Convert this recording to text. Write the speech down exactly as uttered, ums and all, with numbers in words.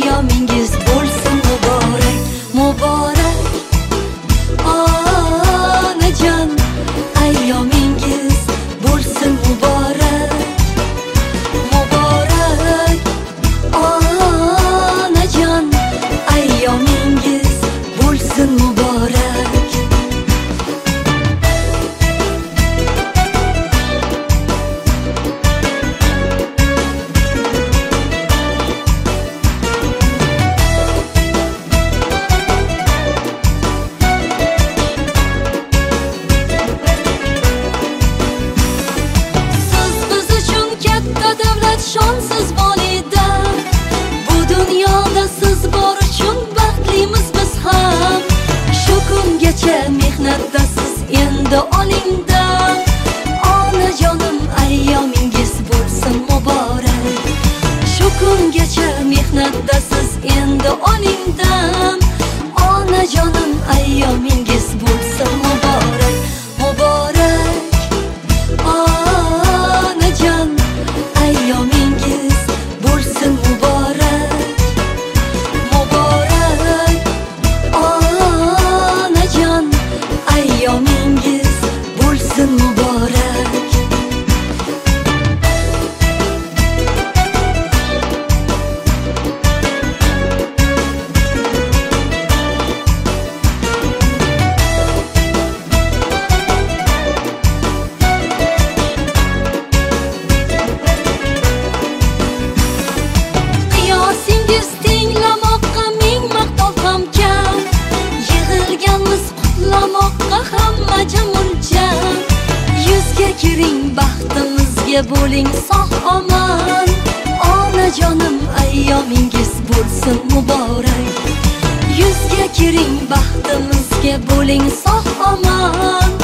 ayyomingiz bo'lsin muborak, muborak. Onajon, ayyomingiz bo'lsin muborak, muborak. Onajon, ayyomingiz bo'lsin muborak. Shonsiz volida, bu dunyoda siz bor uchun baxtlimiz biz ham. Shu kungacha mehnatdasiz, endi oling-da. Onajonim, ayyomingiz bo'lsin muborak. Shu kungacha mehnatdasiz, endi oling-da. Onajonim, ayyomingiz bo'lsin muborak, muborak. Onajon, ayyomingiz bo'lsin muborak, muborak. Onajon, ayyomingiz bo'lsin muborak. Qiyosingiz tinglamoqqa ming maqtov ham kam. Yig'ilganmiz qutlamoqqa hamma jam-jam. Yuzga kiring, baxtimizga bo'ling sog' omon. Onajonim, ayyomingiz bo'lsin muborak. Yuzga kiring, baxtimizga bo'ling sog' omon.